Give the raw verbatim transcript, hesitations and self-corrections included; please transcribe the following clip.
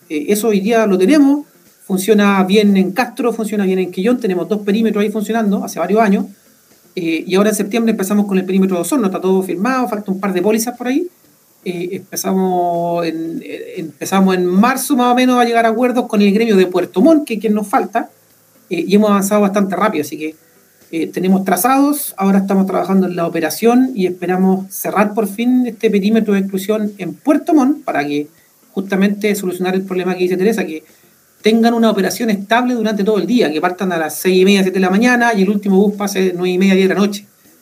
Eh, eso hoy día lo tenemos, funciona bien en Castro, funciona bien en Quillón, tenemos dos perímetros ahí funcionando hace varios años, eh, y ahora en septiembre empezamos con el perímetro de Osorno, está todo firmado, falta un par de pólizas por ahí. Eh, empezamos, en, eh, empezamos en marzo más o menos a llegar a acuerdos con el gremio de Puerto Montt, que es quien nos falta, eh, y hemos avanzado bastante rápido, así que eh, tenemos trazados, ahora estamos trabajando en la operación y esperamos cerrar por fin este perímetro de exclusión en Puerto Montt para que justamente solucionar el problema que dice Teresa, que tengan una operación estable durante todo el día, que partan a las seis y media, siete de la mañana y el último bus pase nueve y media, diez de la noche.